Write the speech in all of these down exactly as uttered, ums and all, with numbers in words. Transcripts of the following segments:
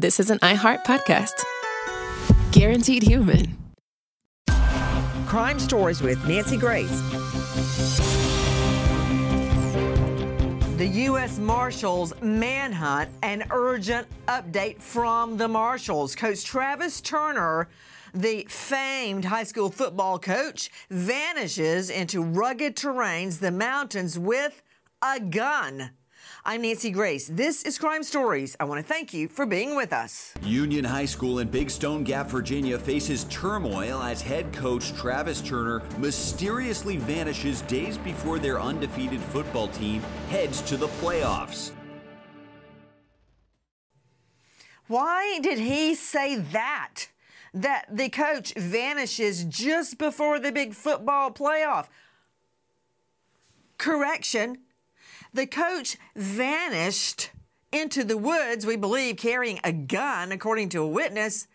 this is an iHeart podcast. Guaranteed human. Crime Stories with Nancy Grace. The U S Marshals manhunt, an urgent update from the Marshals. Coach Travis Turner, the famed high school football coach, vanishes into rugged terrains, the mountains, with a gun. I'm Nancy Grace. This is Crime Stories. I want to thank you for being with us. Union High School in Big Stone Gap, Virginia faces turmoil as head coach Travis Turner mysteriously vanishes days before their undefeated football team heads to the playoffs. Why did he say that? That the coach vanishes just before the big football playoff? Correction. The coach vanished into the woods, we believe, carrying a gun, according to a witness,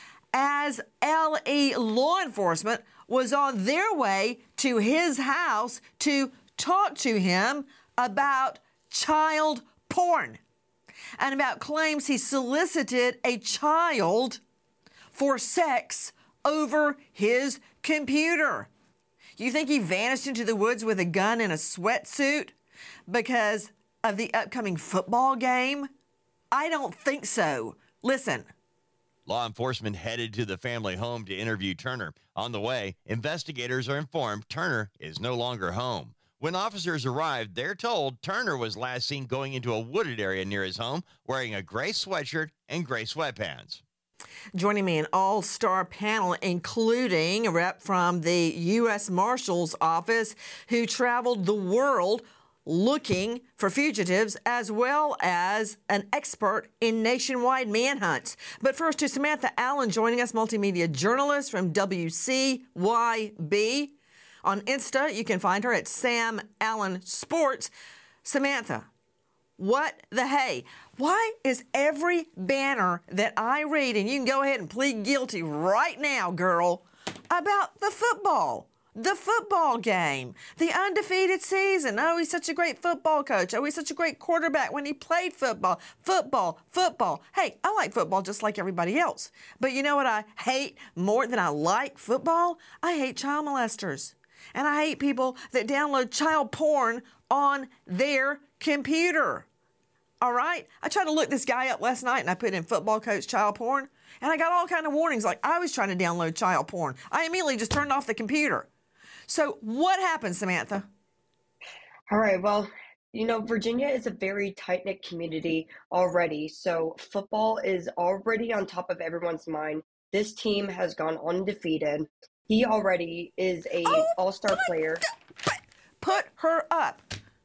as L E law enforcement was on their way to his house to talk to him about child porn and about claims he solicited a child for sex over his computer. You think he vanished into the woods with a gun and a sweatsuit because of the upcoming football game? I don't think so. Listen. Law enforcement headed to the family home to interview Turner. On the way, investigators are informed Turner is no longer home. When officers arrived, they're told Turner was last seen going into a wooded area near his home wearing a gray sweatshirt and gray sweatpants. Joining me, an all-star panel, including a rep from the U S Marshals Office who traveled the world looking for fugitives, as well as an expert in nationwide manhunts. But first, to Samantha Allen joining us, multimedia journalist from W C Y B. On Insta, you can find her at Sam Allen Sports. Samantha, what the hey? Why is every banner that I read, and you can go ahead and plead guilty right now, girl, about the football? The football game, the undefeated season. Oh, he's such a great football coach. Oh, he's such a great quarterback when he played football. Football, football. Hey, I like football just like everybody else. But you know what I hate more than I like football? I hate child molesters. And I hate people that download child porn on their computer. All right? I tried to look this guy up last night and I put in football coach child porn. And I got all kind of warnings like I was trying to download child porn. I immediately just turned off the computer. So what happened, Samantha? All right. Well, you know, Virginia is a very tight-knit community already. So football is already on top of everyone's mind. This team has gone undefeated. He already is a oh, all-star player. Put her up.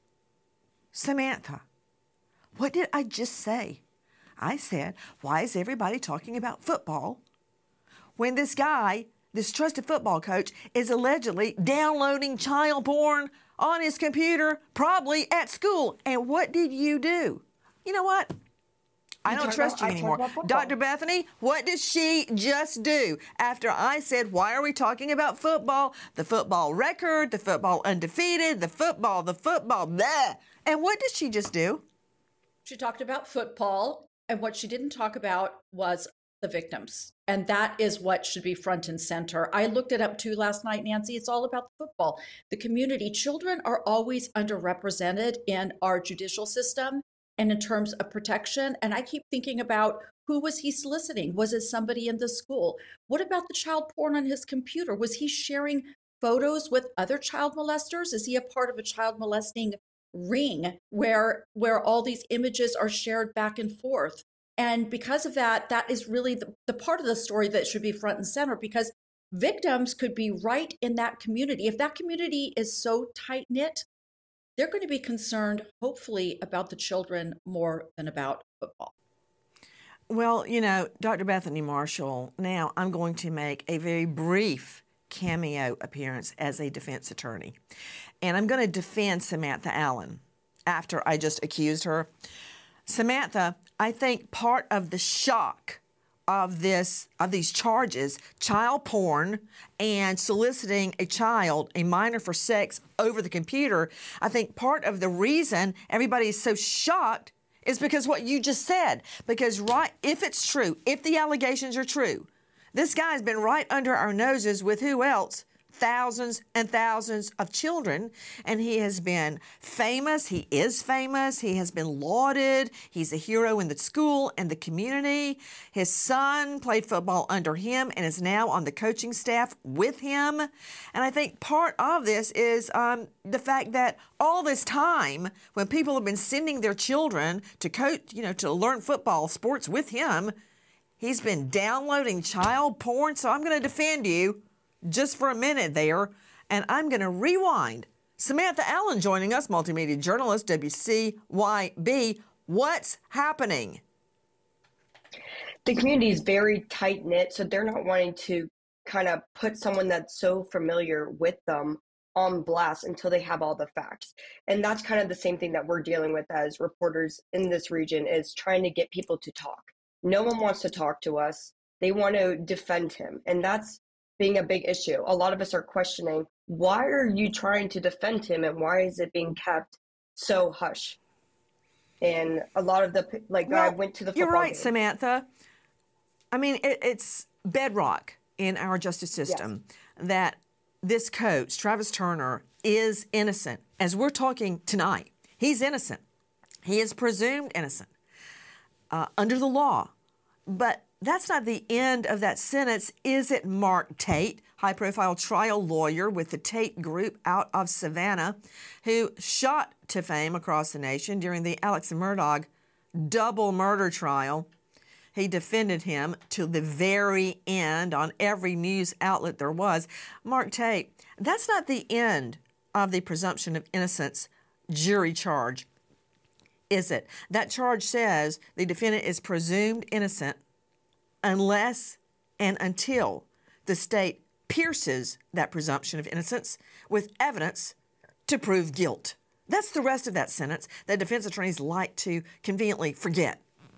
Samantha, what did I just say? I said, why is everybody talking about football when this guy, this trusted football coach, is allegedly downloading child porn on his computer, probably at school? And what did you do? You know what? I don't trust you anymore. Doctor Bethany, what did she just do after I said, why are we talking about football? The football record, the football undefeated, the football, the football, blah. And what did she just do? She talked about football, and what she didn't talk about was the victims. And that is what should be front and center. I looked it up too last night, Nancy. It's all about the football. The community. Children are always underrepresented in our judicial system and in terms of protection. And I keep thinking about, who was he soliciting? Was it somebody in the school? What about the child porn on his computer? Was he sharing photos with other child molesters? Is he a part of a child molesting ring where where all these images are shared back and forth? And because of that, that is really the, the part of the story that should be front and center, because victims could be right in that community. If that community is so tight-knit, they're going to be concerned, hopefully, about the children more than about football. Well, you know, Doctor Bethany Marshall, now I'm going to make a very brief cameo appearance as a defense attorney. And I'm going to defend Samantha Allen after I just accused her. Samantha, I think part of the shock of this of these charges, child porn and soliciting a child, a minor, for sex over the computer, I think part of the reason everybody is so shocked is because what you just said. Because right, if it's true, if the allegations are true, this guy's been right under our noses with who else? Thousands and thousands of children, and he has been famous. He is famous. He has been lauded. He's a hero in the school and the community. His son played football under him and is now on the coaching staff with him. And I think part of this is um, the fact that all this time, when people have been sending their children to coach, you know, to learn football sports with him, he's been downloading child porn. So I'm going to defend you just for a minute there, and I'm going to rewind. Samantha Allen joining us, multimedia journalist, W C Y B. What's happening? The community is very tight-knit, so they're not wanting to kind of put someone that's so familiar with them on blast until they have all the facts. And that's kind of the same thing that we're dealing with as reporters in this region, is trying to get people to talk. No one wants to talk to us. They want to defend him, and that's being a big issue. A lot of us are questioning, why are you trying to defend him, and why is it being kept so hush? And a lot of the, like, well, I went to the football You're right, game. Samantha. I mean, it, it's bedrock in our justice system yes. that this coach, Travis Turner, is innocent. As we're talking tonight, he's innocent. He is presumed innocent uh, under the law. But that's not the end of that sentence, is it, Mark Tate, high-profile trial lawyer with the Tate Group out of Savannah, who shot to fame across the nation during the Alex Murdaugh double murder trial. He defended him to the very end on every news outlet there was. Mark Tate, that's not the end of the presumption of innocence jury charge, is it? That charge says the defendant is presumed innocent unless and until the state pierces that presumption of innocence with evidence to prove guilt. That's the rest of that sentence that defense attorneys like to conveniently forget.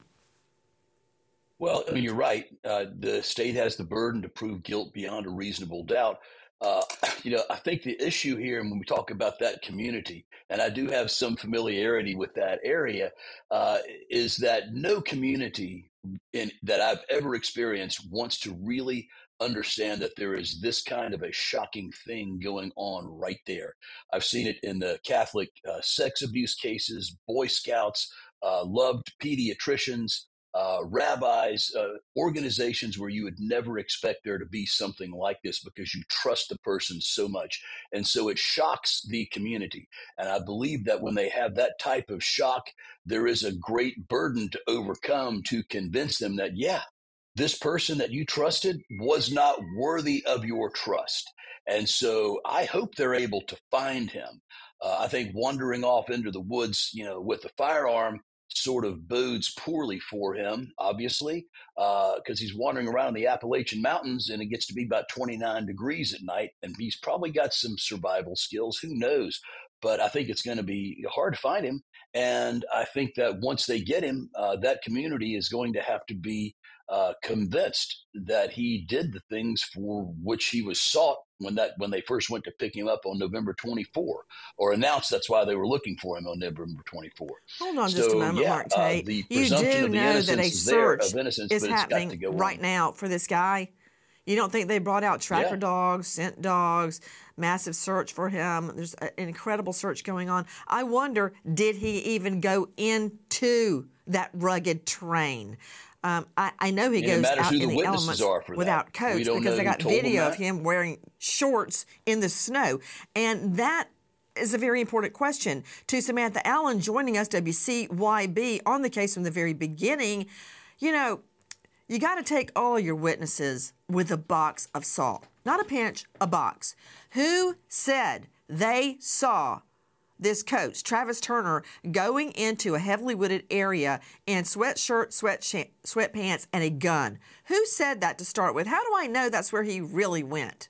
Well, I mean, you're right. Uh, the state has the burden to prove guilt beyond a reasonable doubt. Uh, you know, I think the issue here, and when we talk about that community, and I do have some familiarity with that area, uh, is that no community in, that I've ever experienced wants to really understand that there is this kind of a shocking thing going on right there. I've seen it in the Catholic uh, sex abuse cases, Boy Scouts, uh, loved pediatricians, Uh, rabbis, uh, organizations where you would never expect there to be something like this because you trust the person so much. And so it shocks the community. And I believe that when they have that type of shock, there is a great burden to overcome to convince them that, yeah, this person that you trusted was not worthy of your trust. And so I hope they're able to find him. Uh, I think wandering off into the woods, you know, with a firearm sort of bodes poorly for him, obviously, because uh, he's wandering around the Appalachian Mountains and it gets to be about twenty-nine degrees at night. And he's probably got some survival skills. Who knows? But I think it's going to be hard to find him. And I think that once they get him, uh, that community is going to have to be uh, convinced that he did the things for which he was sought when that when they first went to pick him up on November twenty-fourth, or announced that's why they were looking for him on November twenty-fourth. Hold on so, just a moment, yeah, Mark Tate. Uh, the you do know that a search is, innocence, is happening right on. now for this guy. You don't think they brought out tracker yeah. dogs, scent dogs, massive search for him? There's an incredible search going on. I wonder, did he even go into that rugged terrain? Um, I, I know he and goes out in the, the elements without coats because they got video of him wearing shorts in the snow. And that is a very important question. To Samantha Allen joining us, W C Y B, on the case from the very beginning. You know, you got to take all your witnesses with a box of salt. Not a pinch, a box. Who said they saw this coach, Travis Turner, going into a heavily wooded area in sweatshirt, sweat sweatpants, and a gun? Who said that to start with? How do I know that's where he really went?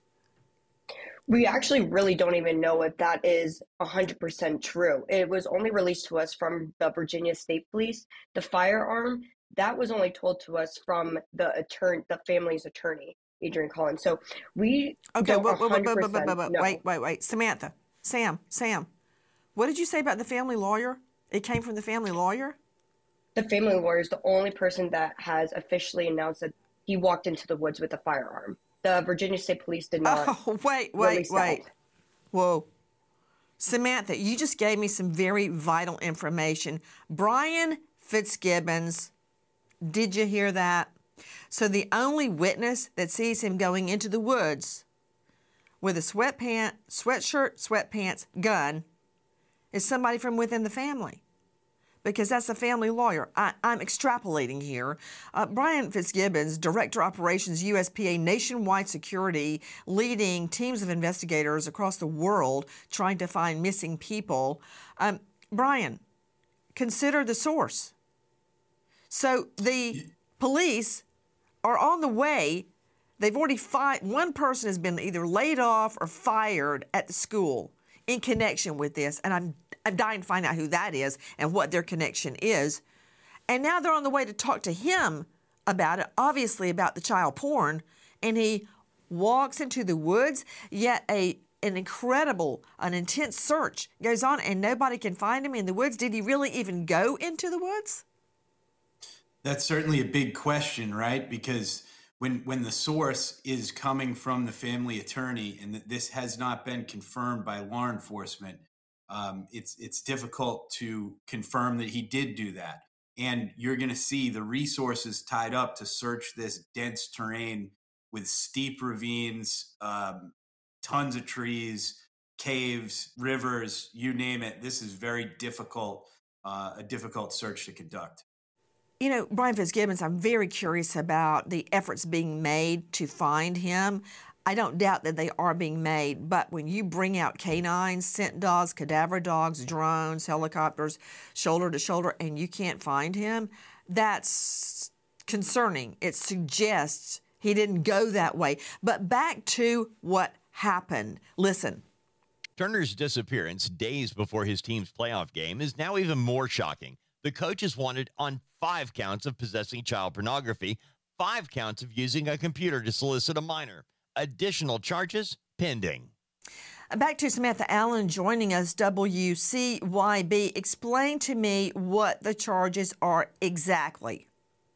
We actually really don't even know if that is one hundred percent true. It was only released to us from the Virginia State Police. The firearm, that was only told to us from the attorney, the family's attorney, Adrian Collins. So we okay, don't wait, wait, wait, wait, wait, wait, wait, wait, wait, Samantha, Sam, Sam. What did you say about the family lawyer? It came from the family lawyer? The family lawyer is the only person that has officially announced that he walked into the woods with a firearm. The Virginia State Police did not. Oh, wait, wait, wait. That. Whoa. Samantha, you just gave me some very vital information. Brian Fitzgibbons, did you hear that? So the only witness that sees him going into the woods with a sweatpant, sweatshirt, sweatpants, gun is somebody from within the family, because that's the family lawyer. I, I'm extrapolating here. Uh, Brian Fitzgibbons, Director Operations, U S P A Nationwide Security, leading teams of investigators across the world trying to find missing people. Um, Brian, consider the source. So the police are on the way. They've already fired. One person has been either laid off or fired at the school in connection with this, and I'm I'm dying to find out who that is and what their connection is. And now they're on the way to talk to him about it, obviously about the child porn, and he walks into the woods, yet a an incredible, an intense search goes on, and nobody can find him in the woods. Did he really even go into the woods? That's certainly a big question, right? Because when when the source is coming from the family attorney and that this has not been confirmed by law enforcement, um, it's it's difficult to confirm that he did do that. And you're going to see the resources tied up to search this dense terrain with steep ravines, um, tons of trees, caves, rivers, you name it. This is very difficult, uh, a difficult search to conduct. You know, Brian Fitzgibbons, I'm very curious about the efforts being made to find him. I don't doubt that they are being made, but when you bring out canines, scent dogs, cadaver dogs, drones, helicopters, shoulder to shoulder, and you can't find him, that's concerning. It suggests he didn't go that way. But back to what happened. Listen. Turner's disappearance days before his team's playoff game is now even more shocking. The coach is wanted on five counts of possessing child pornography, five counts of using a computer to solicit a minor. Additional charges pending. Back to Samantha Allen joining us, W C Y B. Explain to me what the charges are exactly.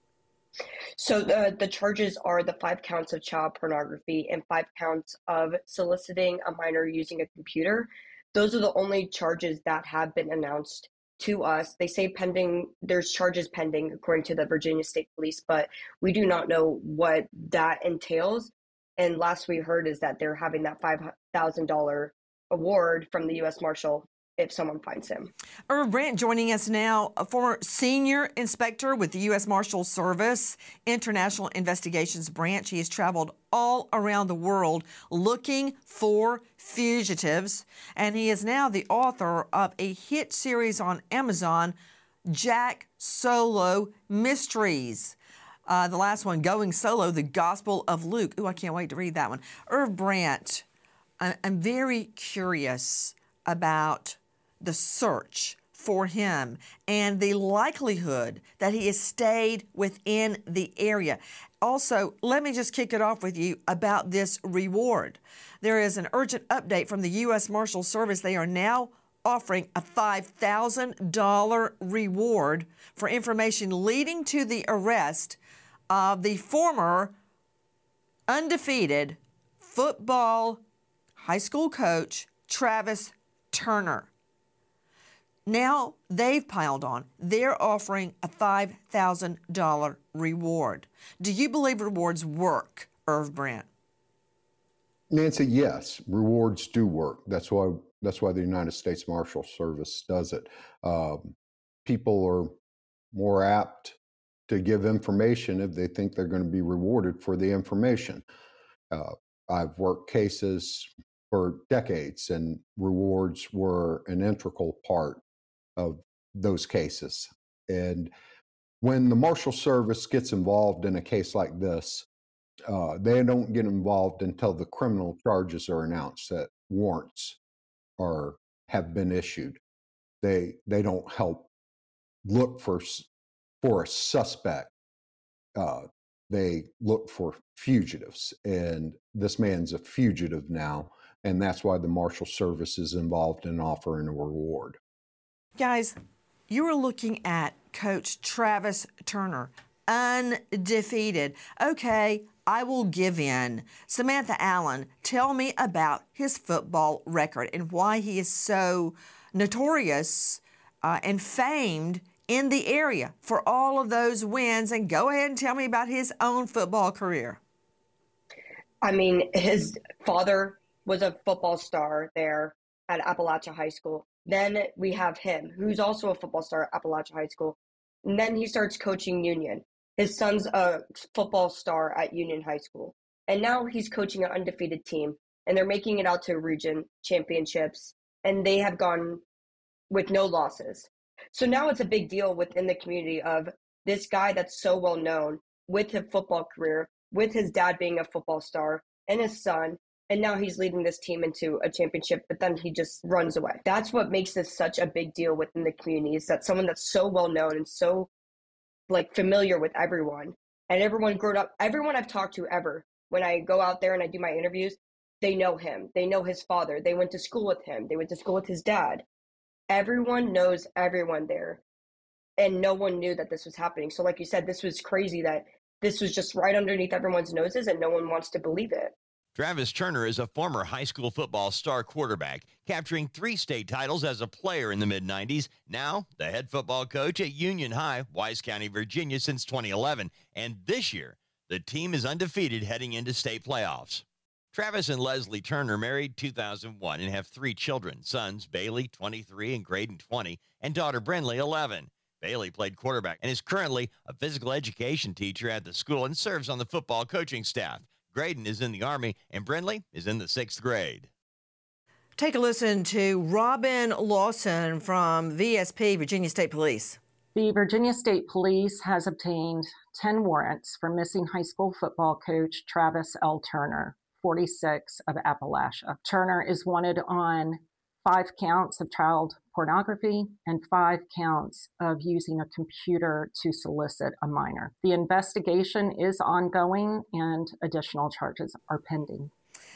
So the, the charges are the five counts of child pornography and five counts of soliciting a minor using a computer. Those are the only charges that have been announced to us. They say pending, there's charges pending according to the Virginia State Police, but we do not know what that entails. And last we heard is that they're having that five thousand dollars award from the U S Marshal if someone finds him. Irv Brandt joining us now, a former senior inspector with the U S Marshal Service International Investigations Branch. He has traveled all around the world looking for fugitives, and he is now the author of a hit series on Amazon, Jack Solo Mysteries. Uh, the last one, Going Solo, The Gospel of Luke. Ooh, I can't wait to read that one. Irv Brandt, I- I'm very curious about the search for him and the likelihood that he has stayed within the area. Also, let me just kick it off with you about this reward. There is an urgent update from the U S Marshal Service. They are now offering a five thousand dollars reward for information leading to the arrest of the former undefeated football high school coach, Travis Turner. Now they've piled on. They're offering a five thousand dollars reward. Do you believe rewards work, Irv Brandt? Nancy, yes, rewards do work. That's why that's why the United States Marshal Service does it. Um, people are more apt to give information if they think they're going to be rewarded for the information. Uh, I've worked cases for decades, and rewards were an integral part of those cases. And when the Marshal Service gets involved in a case like this, uh, they don't get involved until the criminal charges are announced, that warrants are have been issued. They they don't help look for for a suspect. Uh, they look for fugitives, and this man's a fugitive now, and that's why the Marshal Service is involved in offering a reward. Guys, you are looking at coach Travis Turner, undefeated. Okay, I will give in. Samantha Allen, tell me about his football record and why he is so notorious uh, and famed in the area for all of those wins. And go ahead and tell me about his own football career. I mean, his father was a football star there at Appalachia High School. Then we have him, who's also a football star at Appalachia High School. And then he starts coaching Union. His son's a football star at Union High School. And now he's coaching an undefeated team. And they're making it out to region championships. And they have gone with no losses. So now it's a big deal within the community of this guy that's so well known with his football career, with his dad being a football star and his son. And now he's leading this team into a championship, but then he just runs away. That's what makes this such a big deal within the community, is that someone that's so well known and so like familiar with everyone, and everyone grew up, everyone I've talked to ever, when I go out there and I do my interviews, they know him. They know his father. They went to school with him. They went to school with his dad. Everyone knows everyone there. And no one knew that this was happening. So like you said, this was crazy that this was just right underneath everyone's noses and no one wants to believe it. Travis Turner is a former high school football star quarterback, capturing three state titles as a player in the mid nineties. Now, the head football coach at Union High, Wise County, Virginia, since twenty eleven. And this year, the team is undefeated heading into state playoffs. Travis and Leslie Turner married two thousand one and have three children, sons Bailey, twenty-three, and Graydon, twenty, and daughter Brinley, eleven. Bailey played quarterback and is currently a physical education teacher at the school and serves on the football coaching staff. Graydon is in the Army, and Brinley is in the sixth grade. Take a listen to Robin Lawson from V S P, Virginia State Police. The Virginia State Police has obtained ten warrants for missing high school football coach Travis L. Turner, forty-six, of Appalachia. Turner is wanted on five counts of child pornography and five counts of using a computer to solicit a minor. The investigation is ongoing and additional charges are pending.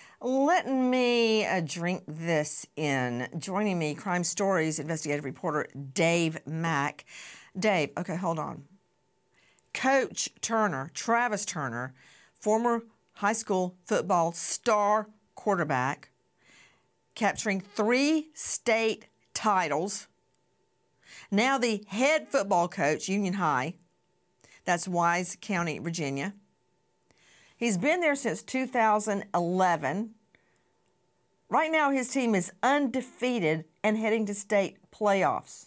Let me uh, drink this in. Joining me, Crime Stories investigative reporter Dave Mack. Dave, okay, hold on. Coach Turner, Travis Turner, former high school football star quarterback, capturing three state titles. Now the head football coach, Union High, that's Wise County, Virginia. He's been there since two thousand eleven. Right now his team is undefeated and heading to state playoffs.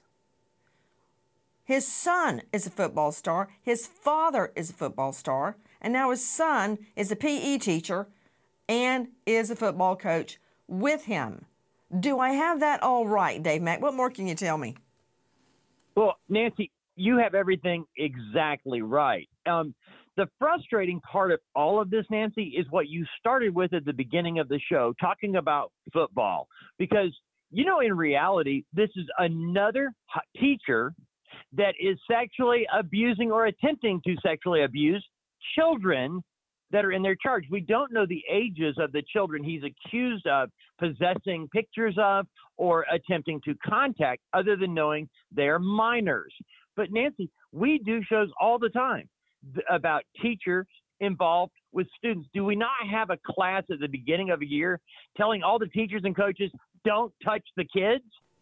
His son is a football star. His father is a football star. And now his son is a P E teacher and is a football coach with him. Do I have that all right, Dave Mack? What more can you tell me? Well, Nancy, you have everything exactly right. Um, the frustrating part of all of this, Nancy, is what you started with at the beginning of the show, talking about football. Because, you know, in reality, this is another teacher that is sexually abusing or attempting to sexually abuse children that are in their charge. We don't know the ages of the children he's accused of possessing pictures of or attempting to contact, other than knowing they're minors. But Nancy, we do shows all the time about teachers involved with students. Do we not have a class at the beginning of a year telling all the teachers and coaches, don't touch the kids?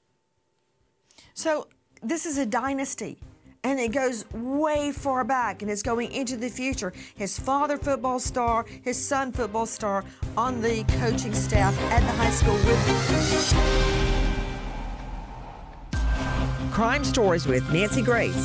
So this is a dynasty. And it goes way far back, and it's going into the future. His father, football star, his son, football star, on the coaching staff at the high school with him. Crime Stories with Nancy Grace.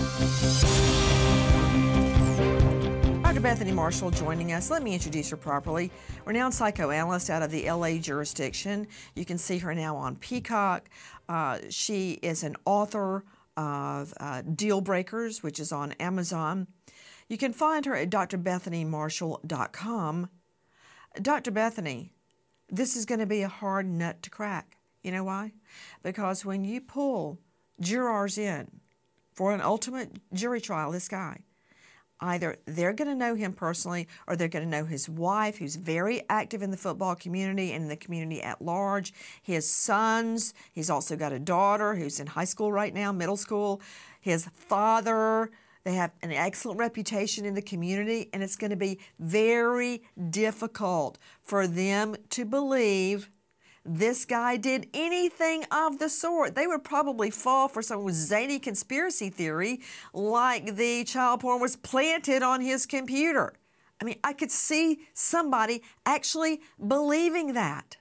Doctor Bethany Marshall joining us. Let me introduce her properly. Renowned psychoanalyst out of the L A jurisdiction. You can see her now on Peacock. Uh, she is an author of uh, Deal Breakers, which is on Amazon. You can find her at d r bethany marshall dot com. Doctor Bethany, this is going to be a hard nut to crack. You know why? Because when you pull jurors in for an ultimate jury trial, this guy, either they're going to know him personally or they're going to know his wife, who's very active in the football community and in the community at large, his sons. He's also got a daughter who's in high school right now, middle school, his father. They have an excellent reputation in the community, and it's going to be very difficult for them to believe this guy did anything of the sort. They would probably fall for some zany conspiracy theory like the child porn was planted on his computer. I mean, I could see somebody actually believing that.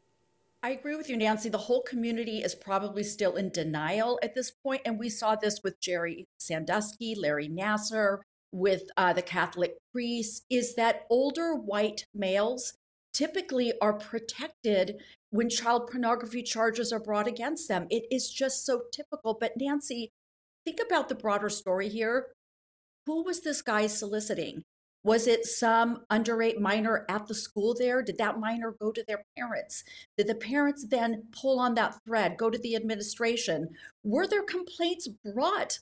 I agree with you, Nancy. The whole community is probably still in denial at this point, and we saw this with Jerry Sandusky, Larry Nassar, with uh, the Catholic priests, is that older white males typically are protected when child pornography charges are brought against them. It is just so typical. But Nancy, think about the broader story here. Who was this guy soliciting? Was it some underage minor at the school there? Did that minor go to their parents? Did the parents then pull on that thread, go to the administration? Were there complaints brought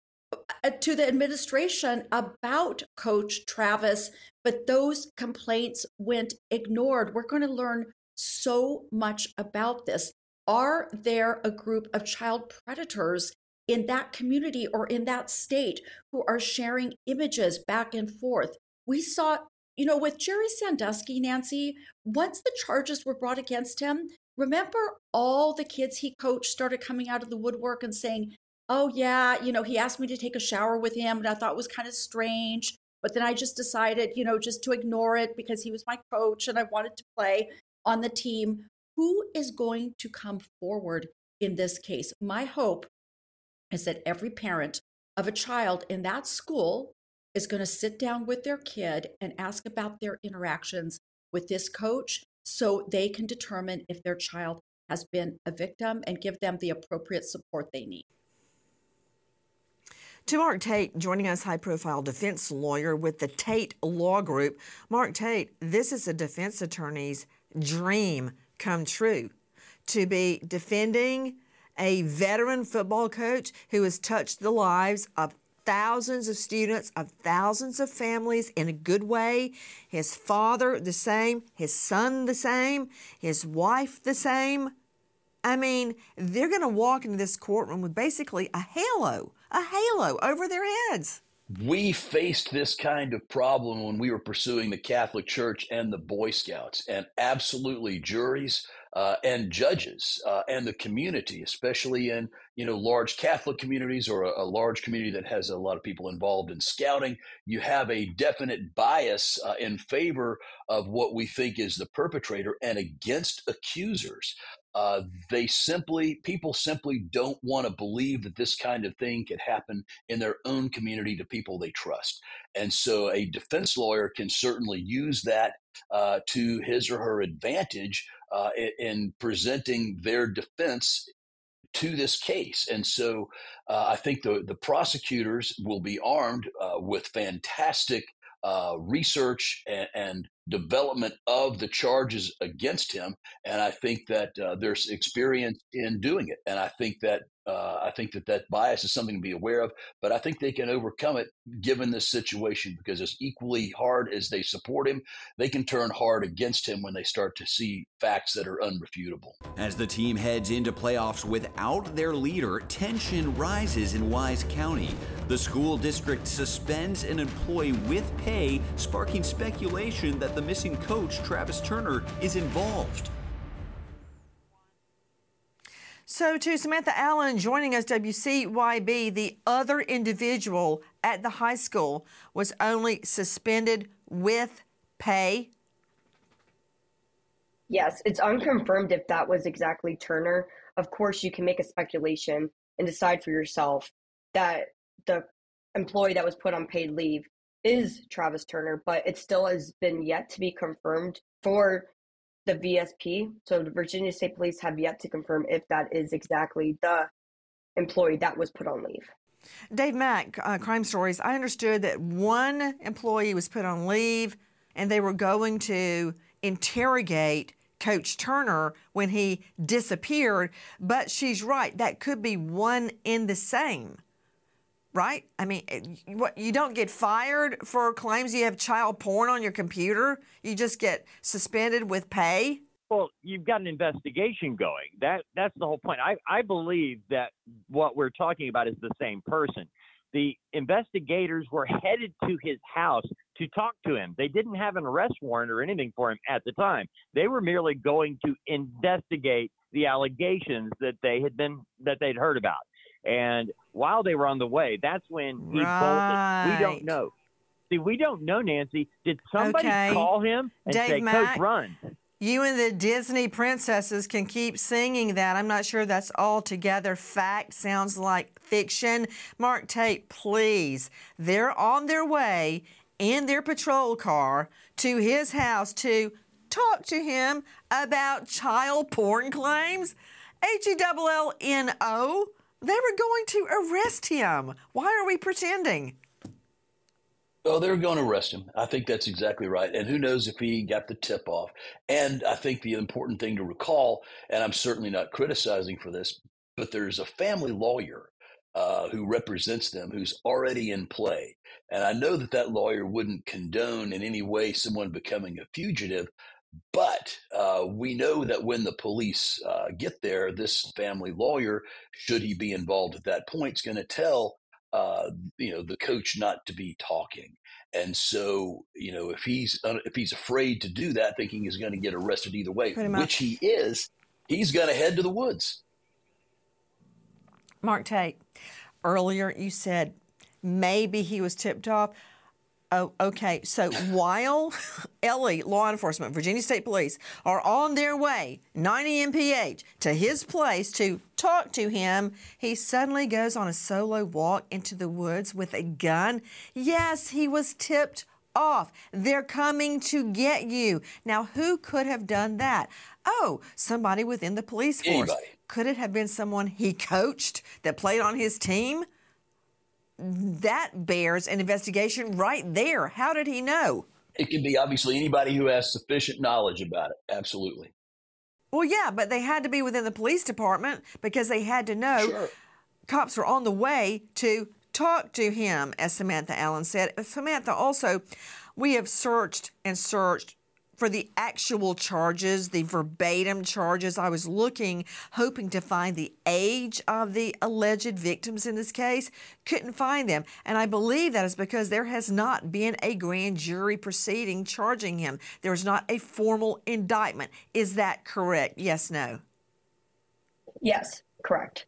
to the administration about Coach Travis, but those complaints went ignored? We're going to learn so much about this. Are there a group of child predators in that community or in that state who are sharing images back and forth? We saw, you know, with Jerry Sandusky, Nancy, once the charges were brought against him, remember all the kids he coached started coming out of the woodwork and saying, oh, yeah, you know, he asked me to take a shower with him, and I thought it was kind of strange. But then I just decided, you know, just to ignore it because he was my coach and I wanted to play on the team. Who is going to come forward in this case? My hope is that every parent of a child in that school is going to sit down with their kid and ask about their interactions with this coach so they can determine if their child has been a victim and give them the appropriate support they need. To Mark Tate, joining us, high-profile defense lawyer with the Tate Law Group. Mark Tate, this is a defense attorney's dream come true, to be defending a veteran football coach who has touched the lives of thousands of students, of thousands of families in a good way. His father the same, his son the same, his wife the same. I mean, they're going to walk into this courtroom with basically a halo, a halo over their heads. We faced this kind of problem when we were pursuing the Catholic Church and the Boy Scouts, and absolutely juries uh, and judges uh, and the community, especially in you know large Catholic communities or a, a large community that has a lot of people involved in scouting. You have a definite bias uh, in favor of what we think is the perpetrator and against accusers. Uh, they simply, people simply don't want to believe that this kind of thing could happen in their own community to people they trust. And so a defense lawyer can certainly use that uh, to his or her advantage uh, in, in presenting their defense to this case. And so uh, I think the, the prosecutors will be armed uh, with fantastic uh, research and, and development of the charges against him, and I think that uh, there's experience in doing it, and I think that uh, I think that that bias is something to be aware of. But I think they can overcome it given this situation, because as equally hard as they support him, they can turn hard against him when they start to see facts that are unrefutable. As the team heads into playoffs without their leader, tension rises in Wise County. The school district suspends an employee with pay, sparking speculation that the missing coach, Travis Turner, is involved. So to Samantha Allen joining us, W C Y B, the other individual at the high school was only suspended with pay. Yes, it's unconfirmed if that was exactly Turner. Of course, you can make a speculation and decide for yourself that the employee that was put on paid leave is Travis Turner, but it still has been yet to be confirmed for the V S P. So the Virginia State Police have yet to confirm if that is exactly the employee that was put on leave. Dave Mack, uh, Crime Stories, I understood that one employee was put on leave and they were going to interrogate Coach Turner when he disappeared, but she's right, that could be one in the same. right? I mean, what, you don't get fired for claims you have child porn on your computer. You just get suspended with pay. Well, you've got an investigation going. That that's the whole point. I, I believe that what we're talking about is the same person. The investigators were headed to his house to talk to him. They didn't have an arrest warrant or anything for him at the time. They were merely going to investigate the allegations that they had been that they'd heard about. And while they were on the way, that's when he right. bolted. We don't know. See, we don't know, Nancy. Did somebody okay. call him and Dave say, Mack, Coach, run? You and the Disney princesses can keep singing that. I'm not sure that's altogether fact. Sounds like fiction. Mark Tate, please. They're on their way in their patrol car to his house to talk to him about child porn claims. H E L L N O. They were going to arrest him. Why are we pretending? Oh, they're going to arrest him. I think that's exactly right. And who knows if he got the tip off. And I think the important thing to recall, and I'm certainly not criticizing for this, but there's a family lawyer uh, who represents them who's already in play. And I know that that lawyer wouldn't condone in any way someone becoming a fugitive. But uh, we know that when the police uh, get there, this family lawyer, should he be involved at that point, is going to tell uh, you know the coach not to be talking. And so, you know, if he's uh, if he's afraid to do that, thinking he's going to get arrested either way, which he is, he's going to head to the woods. Mark Tate, earlier you said maybe he was tipped off. Oh, okay. So while L E, law enforcement, Virginia State Police, are on their way, ninety M P H, to his place to talk to him, he suddenly goes on a solo walk into the woods with a gun. Yes, he was tipped off. They're coming to get you. Now, who could have done that? Oh, somebody within the police force. Anybody. Could it have been someone he coached that played on his team? That bears an investigation right there. How did he know? It could be obviously anybody who has sufficient knowledge about it. Absolutely. Well, yeah, but they had to be within the police department because they had to know Sure. cops were on the way to talk to him, as Samantha Allen said. Samantha, also, we have searched and searched for the actual charges, the verbatim charges. I was looking, hoping to find the age of the alleged victims in this case. Couldn't find them. And I believe that is because there has not been a grand jury proceeding charging him. There is not a formal indictment. Is that correct? Yes, no? Yes, correct.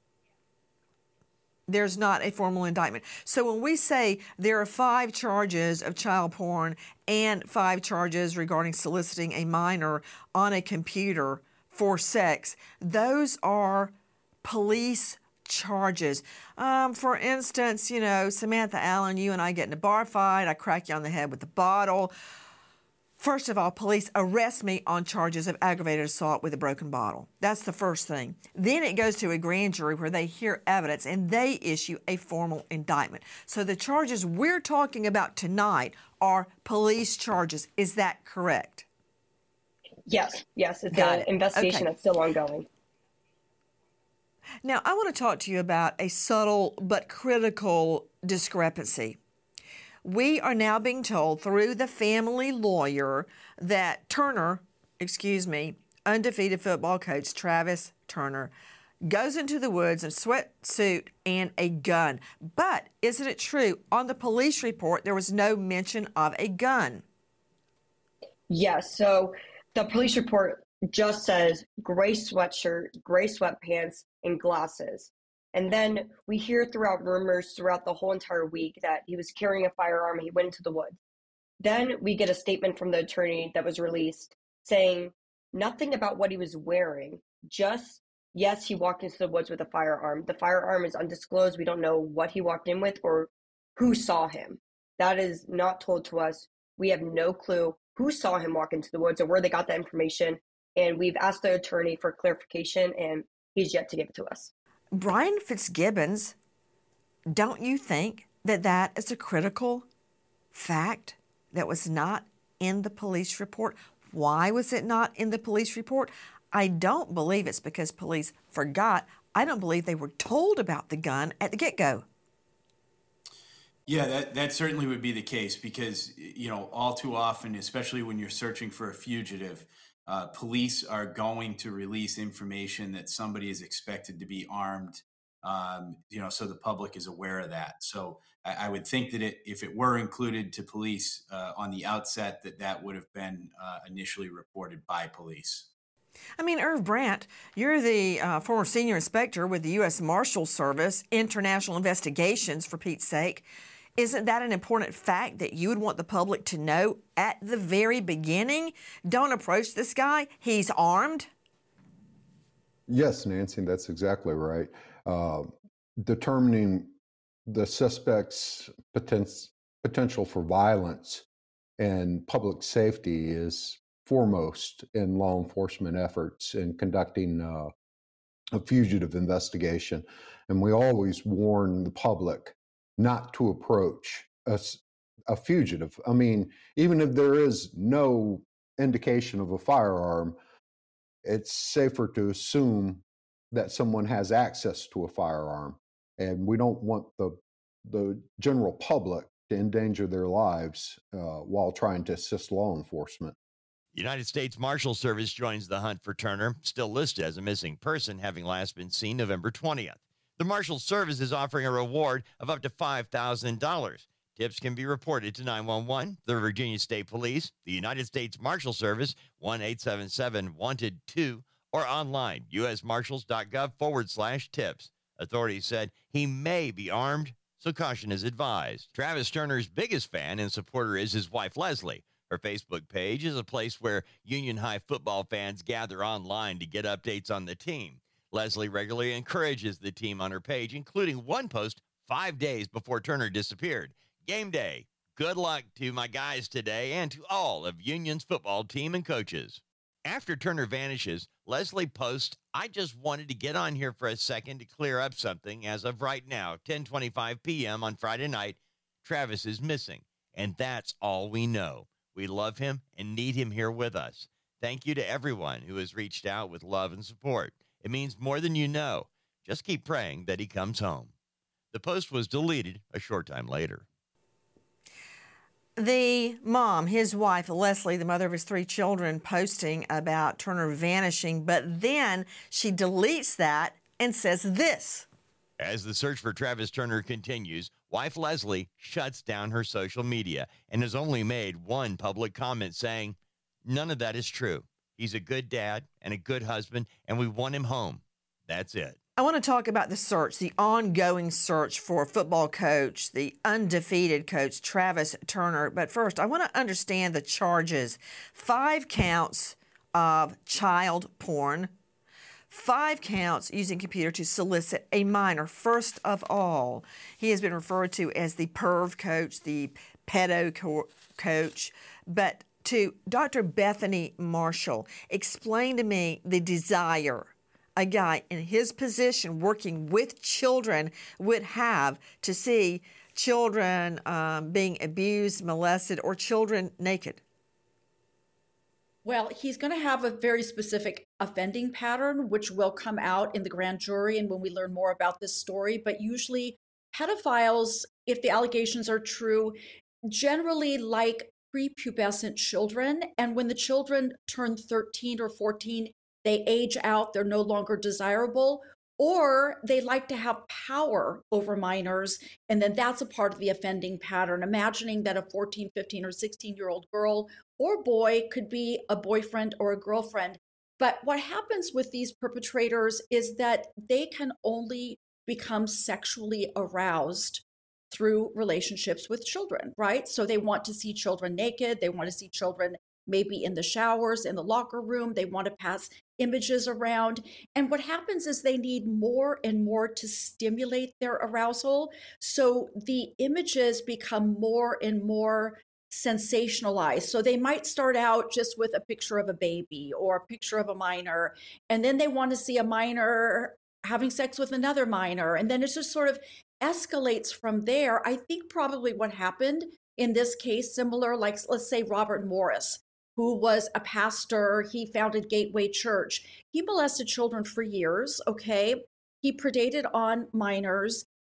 There's not a formal indictment. So when we say there are five charges of child porn and five charges regarding soliciting a minor on a computer for sex, those are police charges. Um, for instance, you know, Samantha Allen, you and I get in a bar fight. I crack you on the head with a bottle. First of all, police arrest me on charges of aggravated assault with a broken bottle. That's the first thing. Then it goes to a grand jury where they hear evidence and they issue a formal indictment. So the charges we're talking about tonight are police charges. Is that correct? Yes, yes. It's Got an it. investigation Okay. that's still ongoing. Now, I want to talk to you about a subtle but critical discrepancy. We are now being told through the family lawyer that Turner, excuse me, undefeated football coach Travis Turner, goes into the woods in a sweatsuit and a gun. But isn't it true, on the police report, there was no mention of a gun? Yes. So the police report just says gray sweatshirt, gray sweatpants, and glasses. And then we hear throughout rumors throughout the whole entire week that he was carrying a firearm. He went into the woods. Then we get a statement from the attorney that was released saying nothing about what he was wearing. Just, yes, he walked into the woods with a firearm. The firearm is undisclosed. We don't know what he walked in with or who saw him. That is not told to us. We have no clue who saw him walk into the woods or where they got that information. And we've asked the attorney for clarification, and he's yet to give it to us. Brian Fitzgibbons, don't you think that that is a critical fact that was not in the police report? Why was it not in the police report? I don't believe it's because police forgot. I don't believe they were told about the gun at the get-go. Yeah, that, that certainly would be the case because, you know, all too often, especially when you're searching for a fugitive, uh, police are going to release information that somebody is expected to be armed, um, you know, so the public is aware of that. So I, I would think that it, if it were included to police uh, on the outset, that that would have been uh, initially reported by police. I mean, Irv Brandt, you're the uh, former senior inspector with the U S Marshal Service, International Investigations, for Pete's sake. Isn't that an important fact that you would want the public to know at the very beginning? Don't approach this guy. He's armed. Yes, Nancy, that's exactly right. Uh, determining the suspect's poten- potential for violence and public safety is foremost in law enforcement efforts in conducting uh, a fugitive investigation. And we always warn the public not to approach a, a fugitive. I mean, even if there is no indication of a firearm, it's safer to assume that someone has access to a firearm. And we don't want the, the general public to endanger their lives uh, while trying to assist law enforcement. United States Marshal Service joins the hunt for Turner, still listed as a missing person, having last been seen November twentieth. The Marshal Service is offering a reward of up to five thousand dollars. Tips can be reported to nine one one, the Virginia State Police, the United States Marshal Service, one eight seven seven wanted two, or online, usmarshals.gov forward slash tips. Authorities said he may be armed, so caution is advised. Travis Turner's biggest fan and supporter is his wife, Leslie. Her Facebook page is a place where Union High football fans gather online to get updates on the team. Leslie regularly encourages the team on her page, including one post five days before Turner disappeared. Game day. Good luck to my guys today and to all of Union's football team and coaches. After Turner vanishes, Leslie posts, I just wanted to get on here for a second to clear up something. As of right now, ten twenty-five p.m. on Friday night, Travis is missing, and that's all we know. We love him and need him here with us. Thank you to everyone who has reached out with love and support. It means more than you know. Just keep praying that he comes home. The post was deleted a short time later. The mom, his wife, Leslie, the mother of his three children, posting about Turner vanishing, but then she deletes that and says this. As the search for Travis Turner continues, wife Leslie shuts down her social media and has only made one public comment saying, none of that is true. He's a good dad and a good husband, and we want him home. That's it. I want to talk about the search, the ongoing search for football coach, the undefeated coach, Travis Turner. But first, I want to understand the charges. Five counts of child porn, five counts using computer to solicit a minor. First of all, he has been referred to as the perv coach, the pedo co- coach. But to Doctor Bethany Marshall, explain to me the desire a guy in his position working with children would have to see children um, being abused, molested, or children naked. Well, he's going to have a very specific offending pattern, which will come out in the grand jury and when we learn more about this story. But usually pedophiles, if the allegations are true, generally like prepubescent children. And when the children turn thirteen or fourteen, they age out, they're no longer desirable, or they like to have power over minors. And then that's a part of the offending pattern. Imagining that a fourteen, fifteen, or sixteen-year-old girl or boy could be a boyfriend or a girlfriend. But what happens with these perpetrators is that they can only become sexually aroused through relationships with children, right? So they want to see children naked. They want to see children maybe in the showers, in the locker room. They want to pass images around. And what happens is they need more and more to stimulate their arousal. So the images become more and more sensationalized. So they might start out just with a picture of a baby or a picture of a minor, and then they want to see a minor having sex with another minor. And then it just sort of escalates from there. I think probably what happened in this case, similar, like let's say Robert Morris, who was a pastor. He founded Gateway Church. He molested children for years, okay? He predated on minors.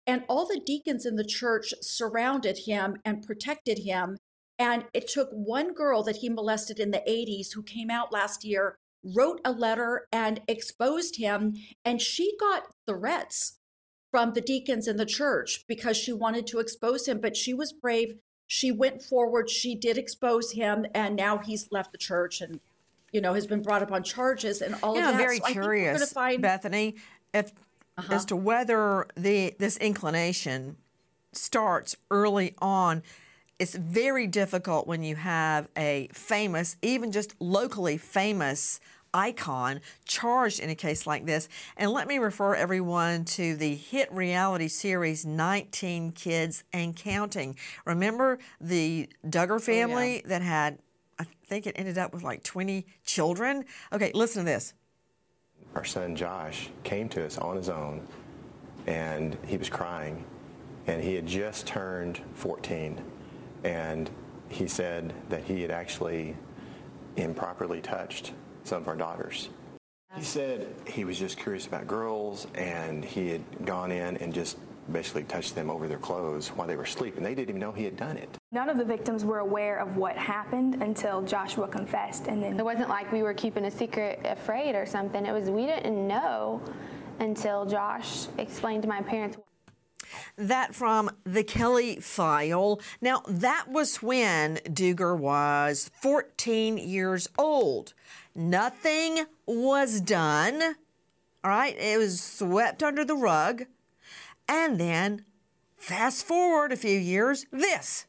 And all the deacons in the church surrounded him and protected him. And it took one girl that he molested in the eighties who came out last year, wrote a letter and exposed him. And she got threats from the deacons in the church because she wanted to expose him. But she was brave. She went forward. She did expose him. And now he's left the church and, you know, has been brought up on charges and all you of know, that. I'm very So curious, find... Bethany, if uh-huh. as to whether the this inclination starts early on. It's very difficult when you have a famous, even just locally famous icon charged in a case like this. And let me refer everyone to the hit reality series nineteen Kids and Counting. Remember the Duggar family oh, yeah. that had, I think it ended up with like twenty children? Okay, listen to this. Our son Josh came to us on his own, and he was crying, and he had just turned fourteen. And he said that he had actually improperly touched some of our daughters. He said he was just curious about girls, and he had gone in and just basically touched them over their clothes while they were asleep, and they didn't even know he had done it. None of the victims were aware of what happened until Joshua confessed, and then it wasn't like we were keeping a secret, afraid or something. It was we didn't know until Josh explained to my parents. That from the Kelly File. Now, that was when Duggar was fourteen years old. Nothing was done. All right, it was swept under the rug. And then, fast forward a few years, this.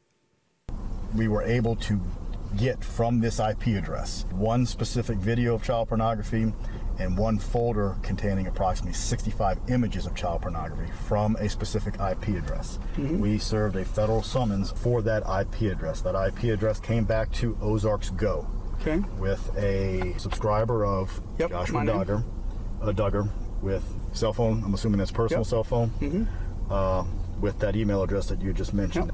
We were able to get from this I P address one specific video of child pornography and one folder containing approximately sixty-five images of child pornography from a specific I P address. Mm-hmm. We served a federal summons for that I P address. That I P address came back to Ozarks Go okay. with a subscriber of yep, Joshua Duggar, uh, Duggar with cell phone, I'm assuming that's personal yep. cell phone, mm-hmm. uh, with that email address that you just mentioned.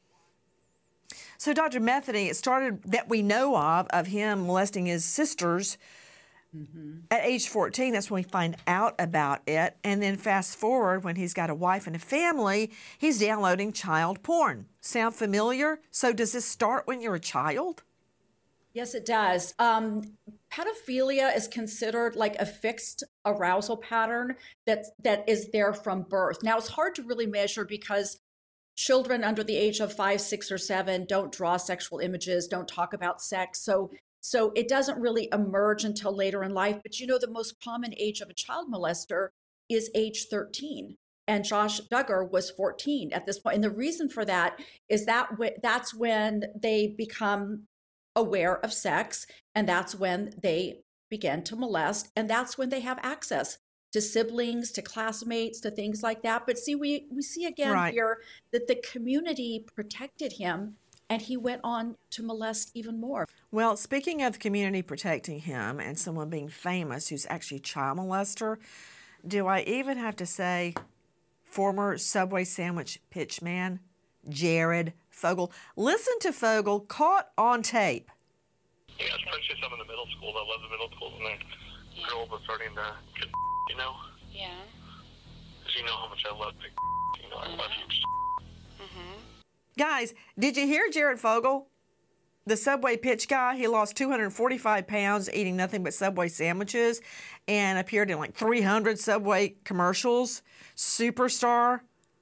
Yep. So, Doctor Metheny, it started that we know of, of him molesting his sisters mm-hmm. at age fourteen. That's when we find out about it. And then fast forward, when he's got a wife and a family, he's downloading child porn. Sound familiar? So does this start when you're a child? Yes, it does. Um, pedophilia is considered like a fixed arousal pattern that's, that is there from birth. Now, it's hard to really measure because children under the age of five, six, or seven don't draw sexual images, don't talk about sex. So, so it doesn't really emerge until later in life. But you know, the most common age of a child molester is age thirteen. And Josh Duggar was fourteen at this point. And the reason for that is that w- that's when they become aware of sex, and that's when they begin to molest, and that's when they have access to siblings, to classmates, to things like that. But see, we, we see again right. here that the community protected him, and he went on to molest even more. Well, speaking of community protecting him and someone being famous who's actually a child molester, do I even have to say former Subway sandwich pitchman Jared Fogle? Listen to Fogle caught on tape. Yeah, especially some in the middle school. I love the middle school and the yeah. girls are starting to get, you know? Yeah. Because you know how much I love big, you know, I mm-hmm. love you. Mm-hmm. Guys, did you hear Jared Fogle? The Subway pitch guy, he lost two hundred forty-five pounds eating nothing but Subway sandwiches and appeared in like three hundred Subway commercials. Superstar.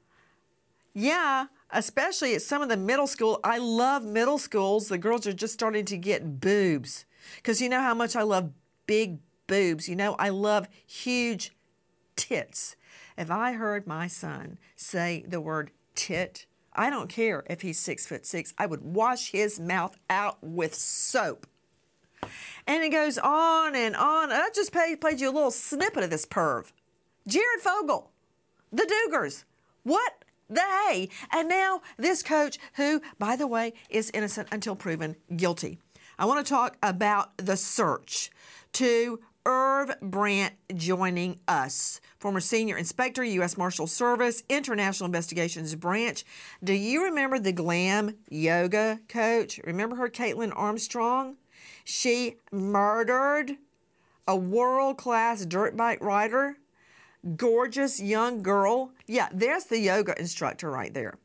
Yeah, especially at some of the middle school. I love middle schools. The girls are just starting to get boobs. Because you know how much I love big boobs. You know, I love huge tits. If I heard my son say the word tit, I don't care if he's six foot six. I would wash his mouth out with soap. And it goes on and on. I just played, played you a little snippet of this perv. Jared Fogle, the Duggars. What the hey? And now this coach who, by the way, is innocent until proven guilty. I want to talk about the search to Irv Brandt joining us, former senior inspector, U S Marshal Service, International Investigations Branch. Do you remember the glam yoga coach? Remember her, Caitlin Armstrong? She murdered a world-class dirt bike rider. gorgeous young girl. Yeah, there's the yoga instructor right there.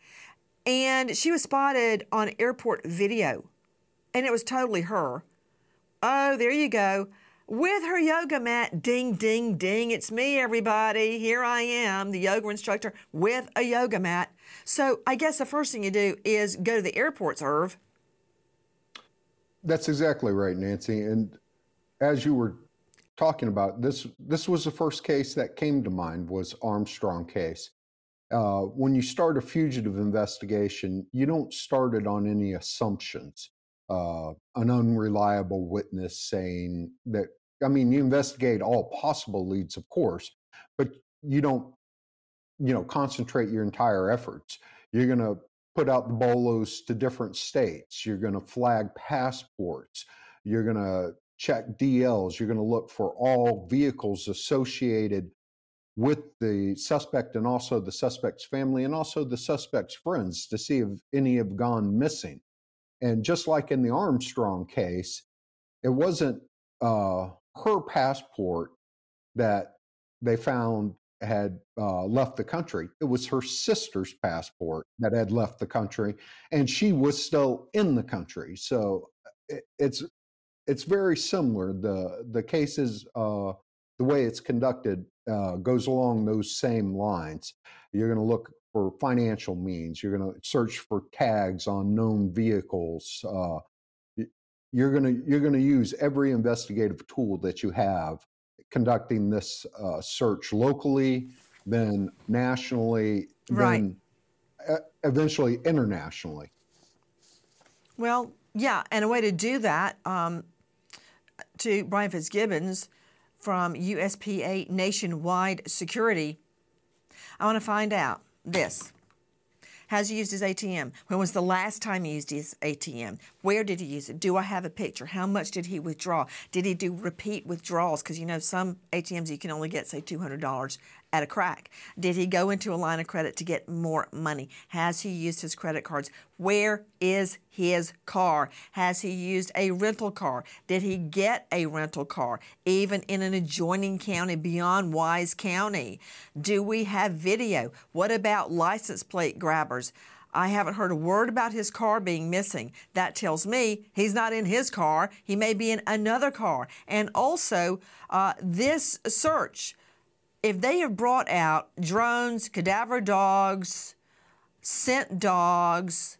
And she was spotted on airport video, and it was totally her. Oh, there you go. With her yoga mat, ding, ding, ding. It's me, everybody. Here I am, the yoga instructor with a yoga mat. So I guess the first thing you do is go to the airports, Irv. That's exactly right, Nancy. And as you were talking about, this this was the first case that came to mind, was Armstrong case. Uh, when you start a fugitive investigation, you don't start it on any assumptions. Uh, an unreliable witness saying that, I mean, you investigate all possible leads, of course, but you don't, you know, concentrate your entire efforts. You're going to put out the bolos to different states. You're going to flag passports. You're going to check D Ls. You're going to look for all vehicles associated with the suspect and also the suspect's family and also the suspect's friends to see if any have gone missing. And just like in the Armstrong case, it wasn't uh, her passport that they found had uh, left the country. It was her sister's passport that had left the country, and she was still in the country. So it, it's it's very similar. The the cases, uh, the way it's conducted, uh, goes along those same lines. You're going to look for financial means. You're going to search for tags on known vehicles. Uh, you're going to you're going to use every investigative tool that you have, conducting this uh, search locally, then nationally, right. then uh, eventually internationally. Well, yeah, and a way to do that, um, to Brian Fitzgibbons from U S P A Nationwide Security, I want to find out this. Has he used his A T M? When was the last time he used his A T M? Where did he use it? Do I have a picture? How much did he withdraw? Did he do repeat withdrawals? Because you know some A T Ms you can only get, say, two hundred dollars at a crack. Did he go into a line of credit to get more money? Has he used his credit cards? Where is his car? Has he used a rental car? Did he get a rental car, even in an adjoining county beyond Wise County? Do we have video? What about license plate grabbers? I haven't heard a word about his car being missing. That tells me he's not in his car. He may be in another car. And also, uh, this search, if they have brought out drones, cadaver dogs, scent dogs,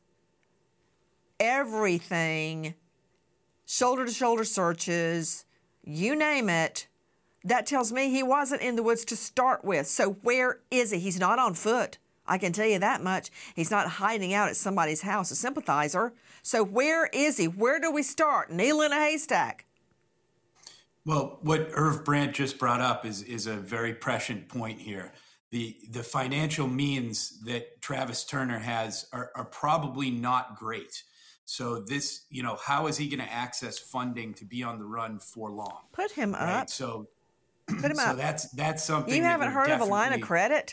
everything, shoulder-to-shoulder searches, you name it, that tells me he wasn't in the woods to start with. So where is he? He's not on foot. I can tell you that much. He's not hiding out at somebody's house, a sympathizer. So where is he? Where do we start? Needle in a haystack. Well, what Irv Brandt just brought up is is a very prescient point here. The the financial means that Travis Turner has are, are probably not great. So this, you know, how is he going to access funding to be on the run for long? Put him right? up. So, Put him so up. that's that's something. You that haven't heard of a line of credit?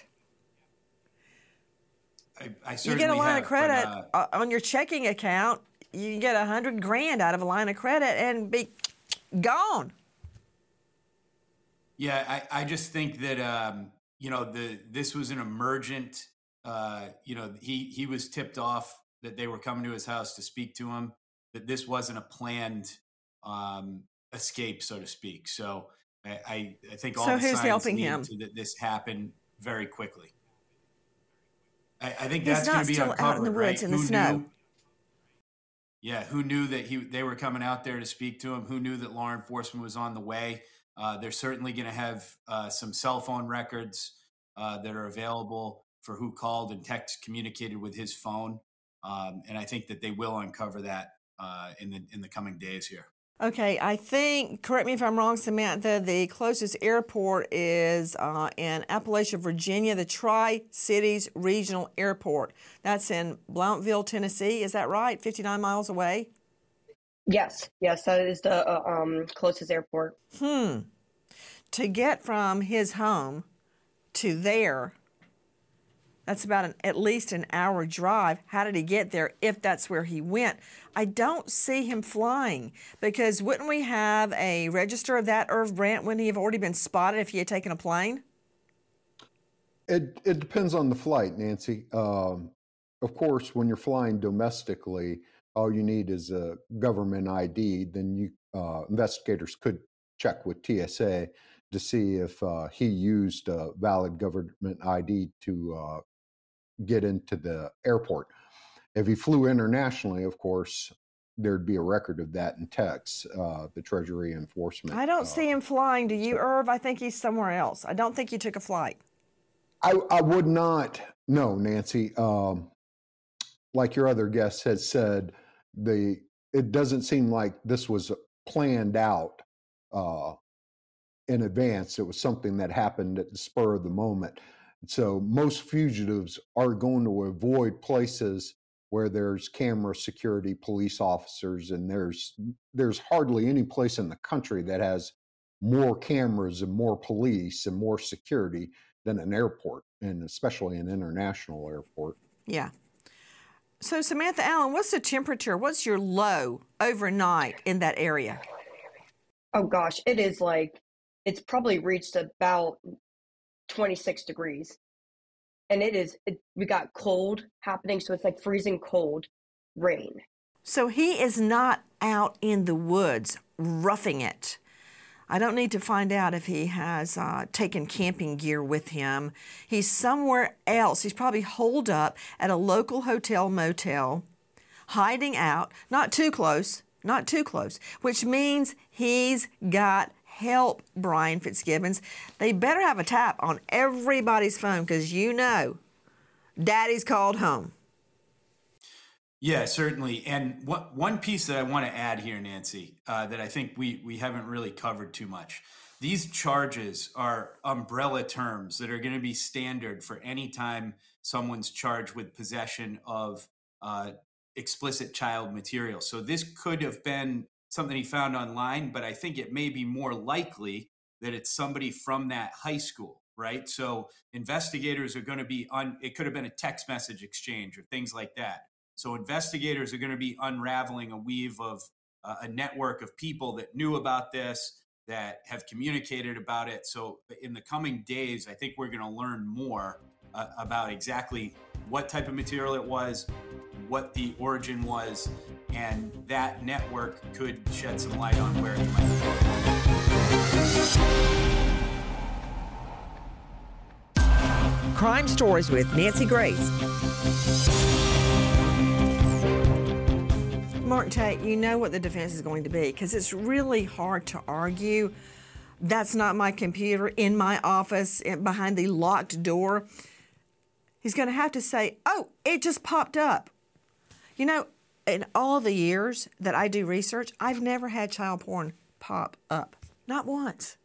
I, I you certainly get a line have, of credit but, uh, on your checking account. You can get a hundred grand out of a line of credit and be gone. Yeah, I, I just think that um, you know the this was an emergent. Uh, you know, he he was tipped off that they were coming to his house to speak to him. That this wasn't a planned um, escape, so to speak. So I I, I think all so the who's signs helping lead him? to that this happened very quickly. I, I think He's that's not going to be still uncovered, out in the woods right? in the Who snow. knew? Yeah, who knew that he they were coming out there to speak to him? Who knew that law enforcement was on the way? Uh, they're certainly going to have uh, some cell phone records uh, that are available for who called and text communicated with his phone, um, and I think that they will uncover that uh, in the in the coming days here. Okay, I think, correct me if I'm wrong, Samantha, the closest airport is uh, in Appalachia, Virginia, the Tri-Cities Regional Airport. That's in Blountville, Tennessee. Is that right? fifty-nine miles away? Yes, yes, that is the uh, um, closest airport. Hmm. To get from his home to there, that's about an, at least an hour drive. How did he get there if that's where he went? I don't see him flying, because wouldn't we have a register of that, Irv Brandt? Wouldn't he have already been spotted if he had taken a plane? It it depends on the flight, Nancy. Um, of course, when you're flying domestically, all you need is a government I D. Then you uh, investigators could check with T S A to see if uh, he used a valid government I D to uh, get into the airport. If he flew internationally, of course, there'd be a record of that in text, uh, the Treasury Enforcement. I don't uh, see him flying. Do you, Irv? I think he's somewhere else. I don't think he took a flight. I, I would not, no, Nancy. Um, like your other guest has said, the it doesn't seem like this was planned out uh, in advance. It was something that happened at the spur of the moment. So most fugitives are going to avoid places where there's camera security, police officers, and there's there's hardly any place in the country that has more cameras and more police and more security than an airport, and especially an international airport. Yeah. So Samantha Allen, what's the temperature? What's your low overnight in that area? Oh gosh, it is like, it's probably reached about twenty-six degrees. And it is, it, we got cold happening, so it's like freezing cold rain. So he is not out in the woods roughing it. I don't need to find out if he has uh, taken camping gear with him. He's somewhere else. He's probably holed up at a local hotel motel, hiding out, not too close, not too close, which means he's got help, Brian Fitzgibbons. They better have a tap on everybody's phone because you know Daddy's called home. Yeah, certainly. And what, one piece that I want to add here, Nancy, uh, that I think we, we haven't really covered too much. These charges are umbrella terms that are going to be standard for any time someone's charged with possession of uh, explicit child material. So this could have been something he found online, but I think it may be more likely that it's somebody from that high school, right? So investigators are going to be on, it could have been a text message exchange or things like that. So investigators are going to be unraveling a weave of uh, a network of people that knew about this, that have communicated about it. So in the coming days, I think we're going to learn more uh, about exactly what type of material it was, what the origin was, and that network could shed some light on where he might be. Crime Stories with Nancy Grace. Mark Tate, you know what the defense is going to be because it's really hard to argue. That's not my computer in my office behind the locked door. He's going to have to say, oh, it just popped up. You know, in all the years that I do research, I've never had child porn pop up. Not once.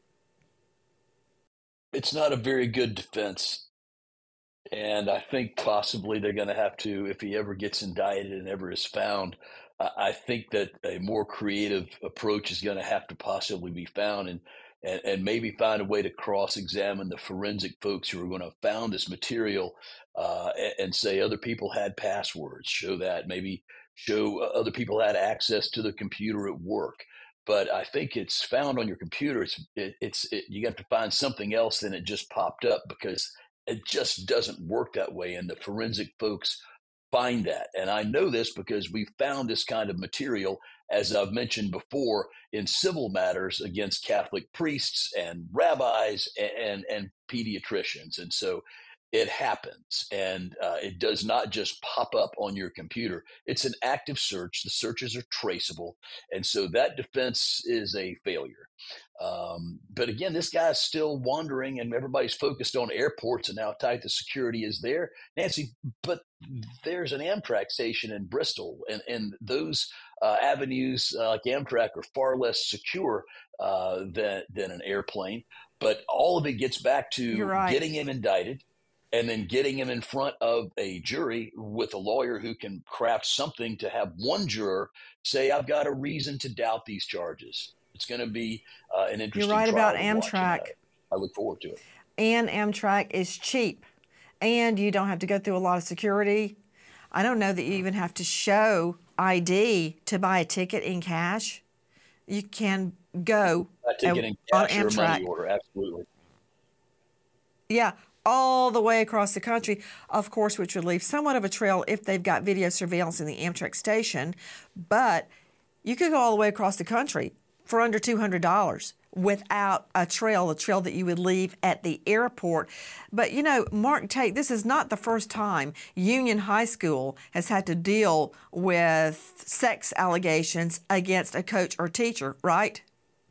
It's not a very good defense. And I think possibly they're going to have to, if he ever gets indicted and ever is found, I think that a more creative approach is going to have to possibly be found, and, and, and maybe find a way to cross-examine the forensic folks who are going to have found this material uh, and, and say other people had passwords, show that, maybe show other people had access to the computer at work. But I think it's found on your computer. It's it, it's it, you have to find something else than it just popped up, because it just doesn't work that way. And the forensic folks find that. And I know this because we found this kind of material, as I've mentioned before, in civil matters against Catholic priests and rabbis and, and, and pediatricians. And so it happens, and uh, it does not just pop up on your computer. It's an active search. The searches are traceable. And so that defense is a failure. Um, but again, this guy's still wandering, and everybody's focused on airports and how tight the security is there, Nancy. But there's an Amtrak station in Bristol, and, and those uh, avenues uh, like Amtrak are far less secure uh, than, than an airplane. But all of it gets back to right. getting him indicted, and then getting him in front of a jury with a lawyer who can craft something to have one juror say, I've got a reason to doubt these charges. It's going to be uh, an interesting You're right trial about to watch, Amtrak. and I, I look forward to it. And Amtrak is cheap, and you don't have to go through a lot of security. I don't know that you even have to show I D to buy a ticket in cash. You can go a ticket in on cash or a Amtrak. money order, absolutely. Yeah, all the way across the country, of course, which would leave somewhat of a trail if they've got video surveillance in the Amtrak station. But you could go all the way across the country for under two hundred dollars without a trail, a trail that you would leave at the airport. But, you know, Mark Tate, this is not the first time Union High School has had to deal with sex allegations against a coach or teacher, right?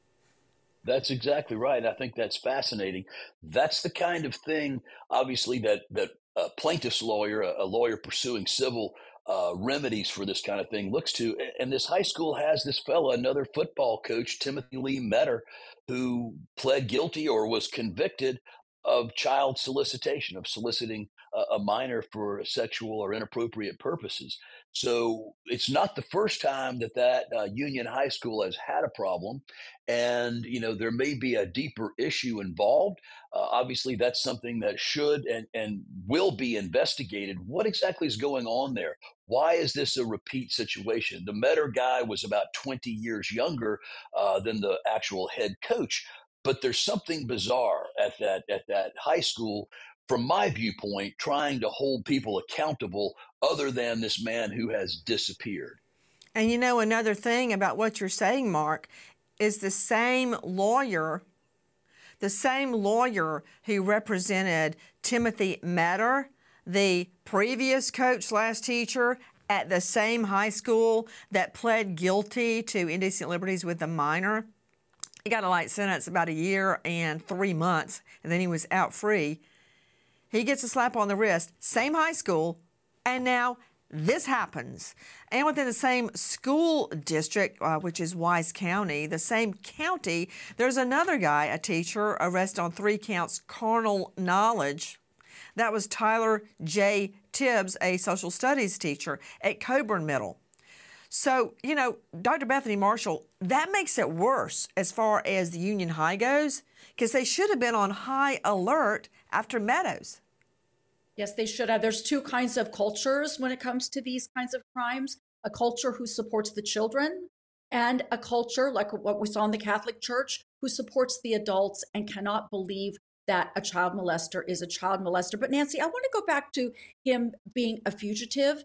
That's exactly right. I think that's fascinating. That's the kind of thing, obviously, that that a plaintiff's lawyer, a, a lawyer pursuing civil uh, remedies for this kind of thing, looks to. And this high school has this fella, another football coach, Timothy Lee Metter, who pled guilty or was convicted of child solicitation, of soliciting a, a minor for sexual or inappropriate purposes. So it's not the first time that that uh, Union High School has had a problem, and you know there may be a deeper issue involved. Uh, obviously, that's something that should and and will be investigated. What exactly is going on there? Why is this a repeat situation? The Metter guy was about twenty years younger uh, than the actual head coach, but there's something bizarre at that at that high school, from my viewpoint, trying to hold people accountable other than this man who has disappeared. And you know, another thing about what you're saying, Mark, is the same lawyer, the same lawyer who represented Timothy Metter, the previous coach slash teacher at the same high school that pled guilty to indecent liberties with a minor. He got a light sentence, about a year and three months, and then he was out free. He gets a slap on the wrist, same high school, and now this happens. And within the same school district, uh, which is Wise County, the same county, there's another guy, a teacher, arrested on three counts, carnal knowledge. That was Tyler J. Tibbs, a social studies teacher at Coburn Middle. So, you know, Doctor Bethany Marshall, that makes it worse as far as the Union High goes, because they should have been on high alert after Meadows. Yes, they should have. There's two kinds of cultures when it comes to these kinds of crimes. A culture who supports the children, and a culture like what we saw in the Catholic Church who supports the adults and cannot believe that a child molester is a child molester. But Nancy, I want to go back to him being a fugitive.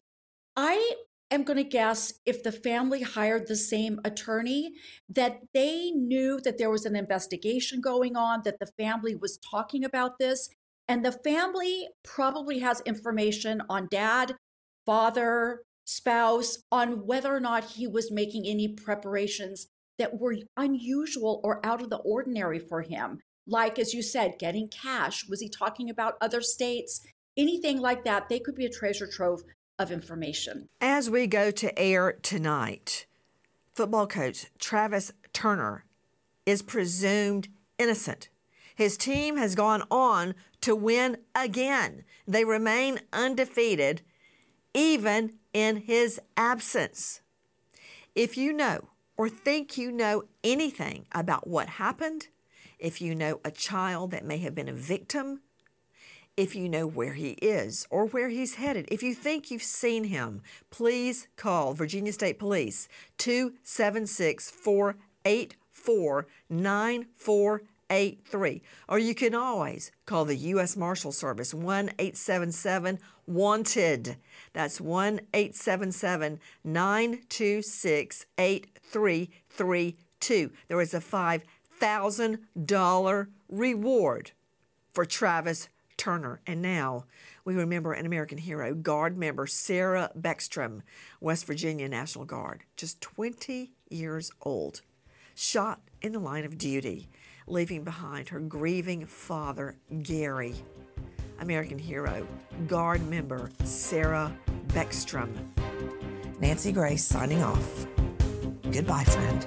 I am going to guess if the family hired the same attorney, that they knew that there was an investigation going on, that the family was talking about this. And the family probably has information on dad, father, spouse, on whether or not he was making any preparations that were unusual or out of the ordinary for him. Like, as you said, getting cash. Was he talking about other states? Anything like that. They could be a treasure trove of information. As we go to air tonight, football coach Travis Turner is presumed innocent. His team has gone on to win again. They remain undefeated, even in his absence. If you know or think you know anything about what happened, if you know a child that may have been a victim, if you know where he is or where he's headed, if you think you've seen him, please call Virginia State Police two seven six, four eight four, nine four eight three. Or you can always call the U S Marshal Service, one eight seven seven, wanted. That's one eight seven seven, nine two six, eight three three two. There is a five thousand dollars reward for Travis Turner. And now we remember an American hero, Guard member Sarah Beckstrom, West Virginia National Guard, just twenty years old, shot in the line of duty, leaving behind her grieving father, Gary. American hero, Guard member Sarah Beckstrom. Nancy Grace signing off. Goodbye, friend.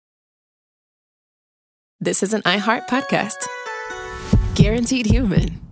This is an iHeart podcast. Guaranteed Human.